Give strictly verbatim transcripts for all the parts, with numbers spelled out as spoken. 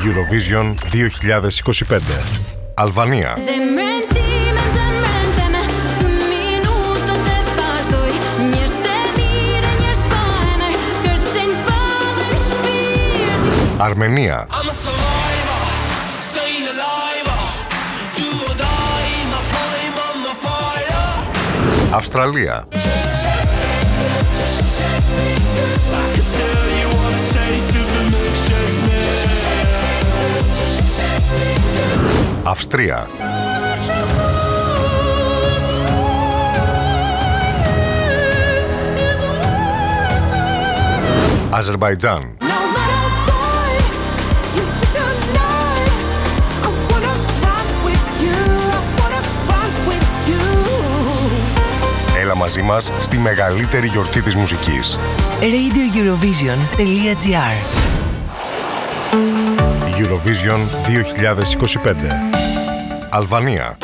Eurovision δύο χιλιάδες είκοσι πέντε. Αλβανία. Αρμενία. Αυστραλία. Αυστρία. Αζερμπαϊτζάν. Έλα μαζί μας στη μεγαλύτερη γιορτή της μουσικής. radio eurovision τελεία gr Eurovision δύο χιλιάδες είκοσι πέντε. Αλβανία.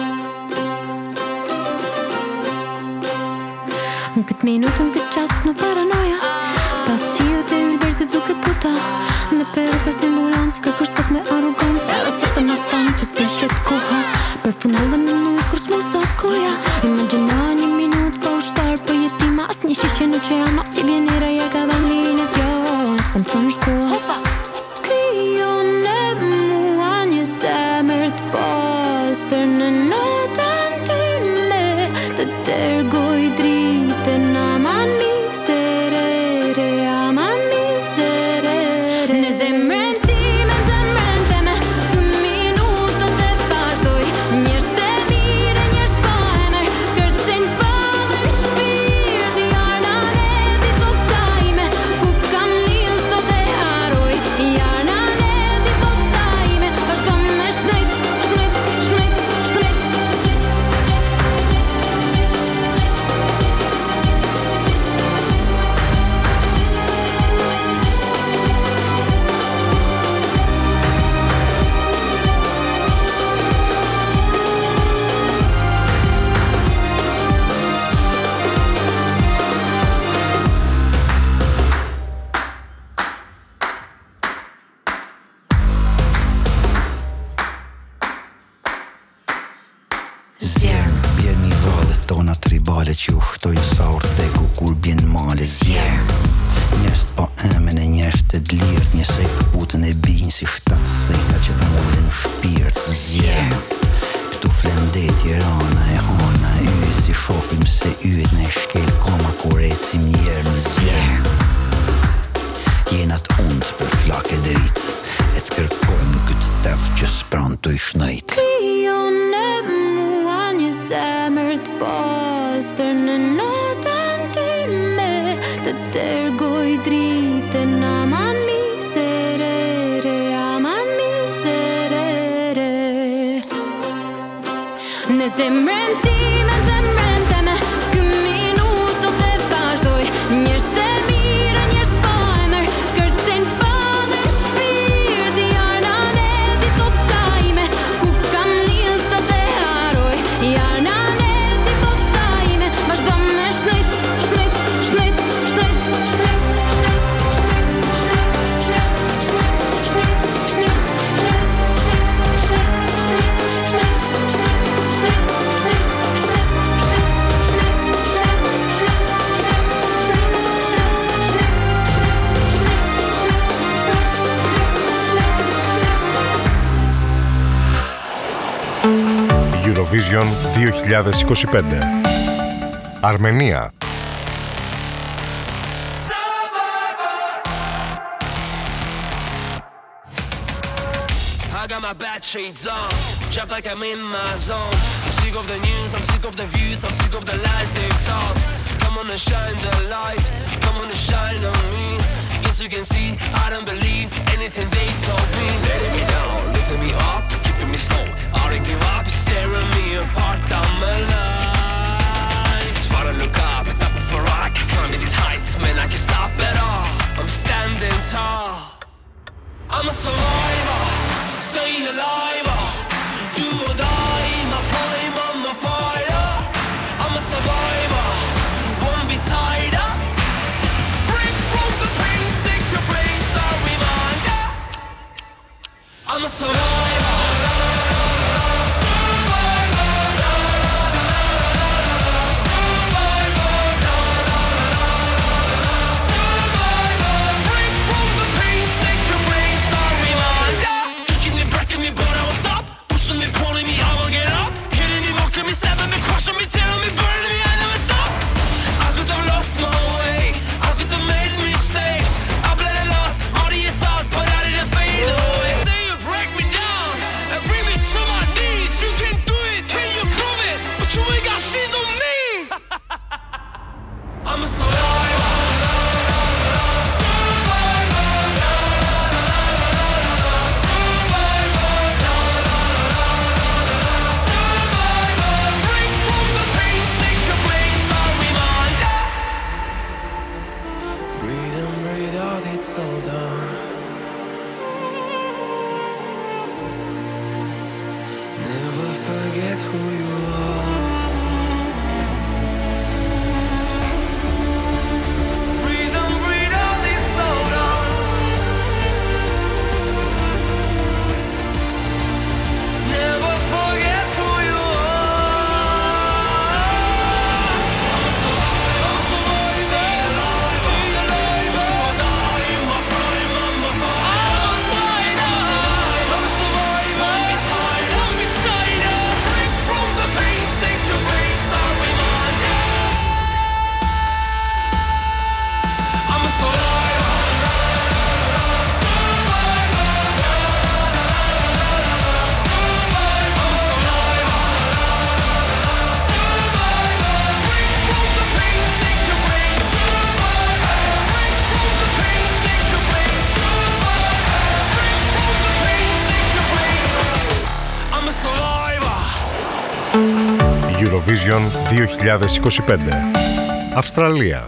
Këtë minutën, këtë qast në paranoja Pas qio të ylber të duket puta Në peru pas një ambulancë Kërkush sot me arogancë Edhe sot të në thamë që s'peshet koha Përfundove në nujë kur s'mu thot koja Imagina një minut pa ushtar Për jetima as një shishe në që jam As që vjenera jarka dhe një kjo Sa më thonë shko Kryon e mua një semër të postër Në notën të me Të tërgoj dritën Aman miserere, aman miserere Në zemrën time, zemrën teme Kë minutët e vazhdoj Njerës të mire, njerës pa emër Kërcen fadën shpirt Jarna redi të tajme Ku kam lill sot e haroj Jarna redi të tajme Vazhdo me shnejt, shnejt, shnejt, shnejt Zjerë, bjerë mi valet tona tribale që u shtojnë saur theku kur bjen male. Zjerë, njerës pa emen e njerës të dlirt, njësej këputën e binj si shtatë theka që të mullin shpirt. Zjerë, këtu flendet Tirana e hana e yje si shofim se yjet në e shkel koma kur ecim njerë në zjerë. Jenat undë për flake drit, e të kërkojmë këtë tërë që s'pran të i shnërit. Kryon e mua një zemër të postër Në notën time Të tërgoj dritën Aman miserere, aman miserere Në zemrën time, zemrën teme Kë minutët e vazhdoj Njerës të mire, njerës pa emër Kërcen fadën shpirt Jarna redi të tajme Ku kam lill sot e haroj Jarna redi të tajme Vazhdo me shnejt, shnejt, shnejt, shnejt Eurovision δύο χιλιάδες είκοσι πέντε. Αρμενία. I got my bad shades on, drop like I'm in my zone. I'm sick of the news, I'm sick of the views, I'm sick of the lies they've told. Come on and shine the light, come on and shine on me. Yes, you can see, I don't believe anything they told me. Letting me down, lifting me up, keeping me slow. I don't give up, staring me apart, I'm alive. Just wanna look up, top of a rock, climbing these heights, man, I can't stop at all. I'm standing tall. I'm a survivor, stay alive, do or die, my prime, I'm a fire. I'm a survivor, won't be tied up. Break from the pain, take your place, a reminder. I'm a survivor. Eurovision δύο χιλιάδες είκοσι πέντε. Αυστραλία.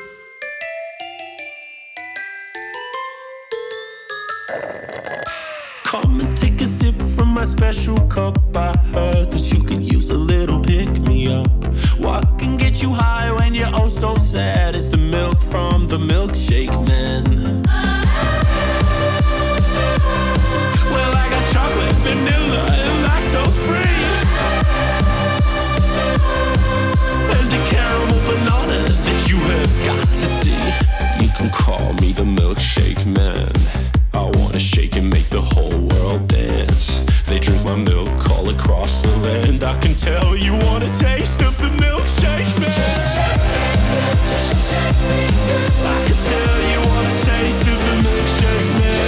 Come and take a sip from my special cup. I heard that you could use a little pick-me-up. What can get you high when you're oh so sad? It's the milk from the milkshake man. Well, I got chocolate, vanilla, and lactose free. And a caramel banana that you have got to see. You can call me the milkshake man. I wanna shake and make the whole world dance. They drink my milk all across the land. I can tell you want a taste of the milkshake man. I can tell you want a taste of the milkshake man.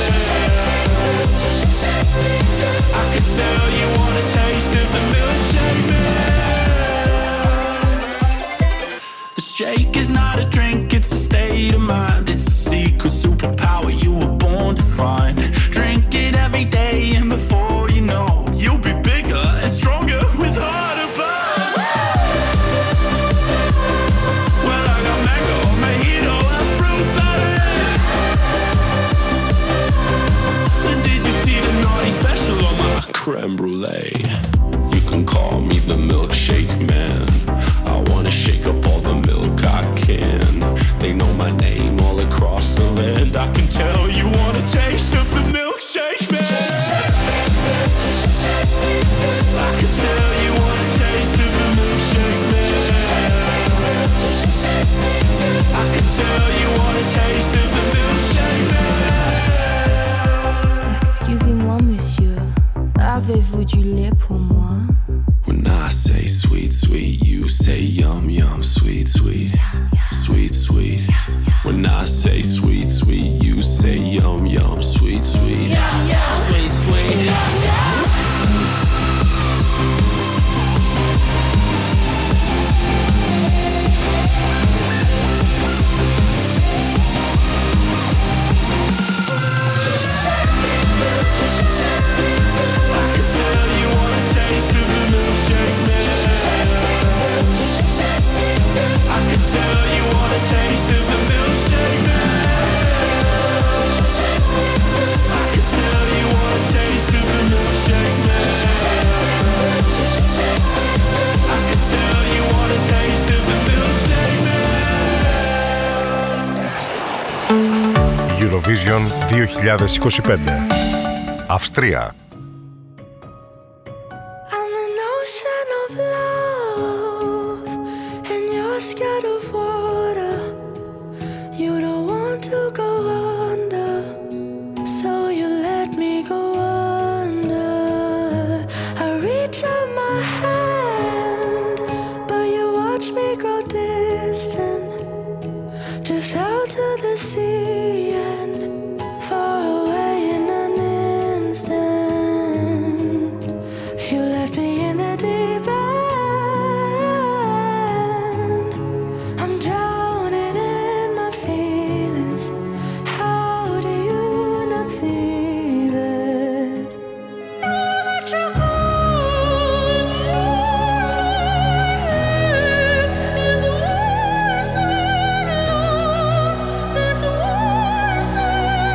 I can tell you want a taste of the milkshake man. The shake is not a drink, it's a state of mind. It's a secret superpower you were born to find. Drink it every day and before you know, you'll be bigger and stronger with harder burns. Well, I got mango, mojito, and fruit berry. And did you see the naughty special on my creme brulee? You can call me the milkshake man. I wanna shake up all the milk I can. They know my name all across the land. I can tell you want a taste of the milkshake man. I can tell you want a taste of the milkshake man. I can tell you want a taste of the milkshake man. Excusez-moi, monsieur. Avez-vous du lait pour moi? When I say sweet, sweet, you say yum, yum, sweet, sweet, sweet, sweet. When I say sweet, sweet, you say yum, yum, sweet, sweet, sweet, sweet. I can tell you want a taste of the milkshake man. I can tell you want a taste of the milkshake man. I can tell you want a taste of the milkshake man. I can tell you want a taste of the milkshake man. Eurovision δύο χιλιάδες είκοσι πέντε. Αυστρία. I'm an ocean of love, and you're scared of water. You don't want to go under, so you let me go under. I reach out my hand, but you watch me grow distant. Drift out to the sea and far away in an instant. You left me in the deep end. I'm drowning in my feelings. How do you not see that? Now that you're gone, it's worse than love. It's worse than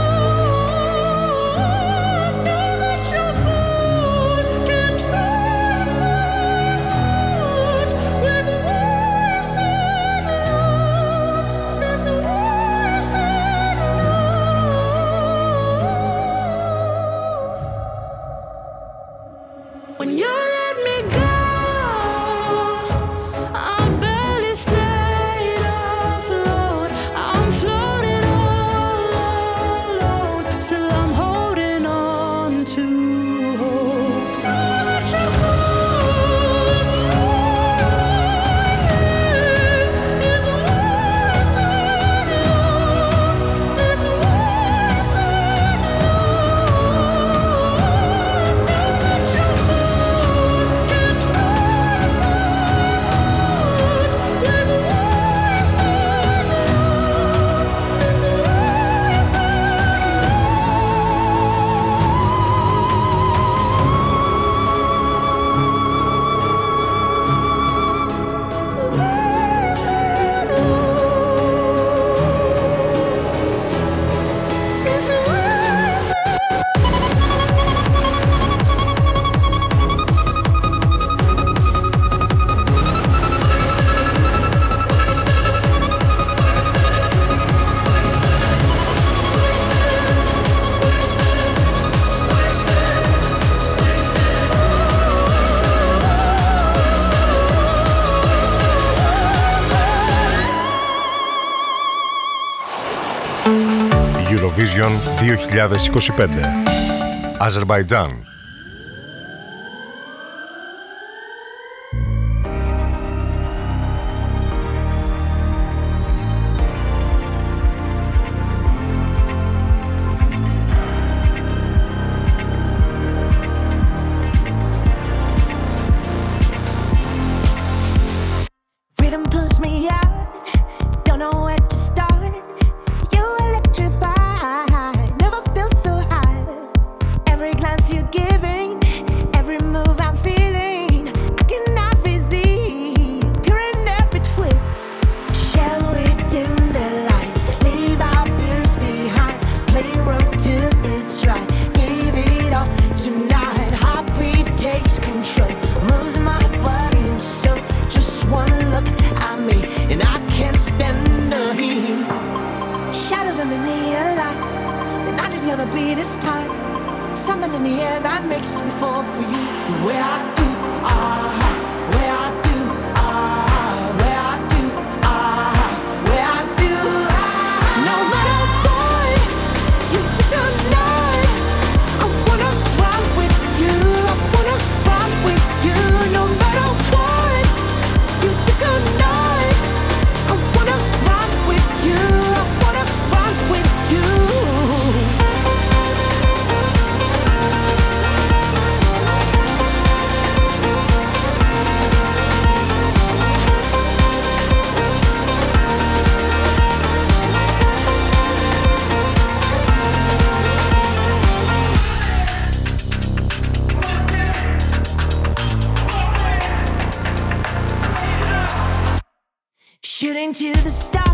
love. Now that you're gone, can't find my heart with worse than love. It's worse than love. When you let me go, I barely stayed afloat. I'm floating all alone. Still I'm holding on to hope. Now that you're gone, it's worse than love. It's worse than love. Now that you're gone, can't find my heart with worse than love. It's worse than worse than love. It's worse than Eurovision δύο χιλιάδες είκοσι πέντε. Αζερμπαϊτζάν. Rhythm pulls me out, don't know where to start. You electrify, never felt so high. Every glance you're giving, every move I'm feeling, I cannot resist. You're in every twist. Shall we dim the lights, leave our fears behind, play road till it's right, give it all tonight. Heartbeat takes control, moves my body and soul. Just one look at me, and I can't stand the heat. Shadows in the neon light, the night is gonna be this time. Something in the air that makes me fall for you. The way I do, ah, where I do, ah, where I do, ah, where I do, ah. No matter what you do tonight, I wanna rock with you. I wanna rock with you. No matter what you do tonight, I wanna rock with you. I wanna rock with you. Shooting to the stars.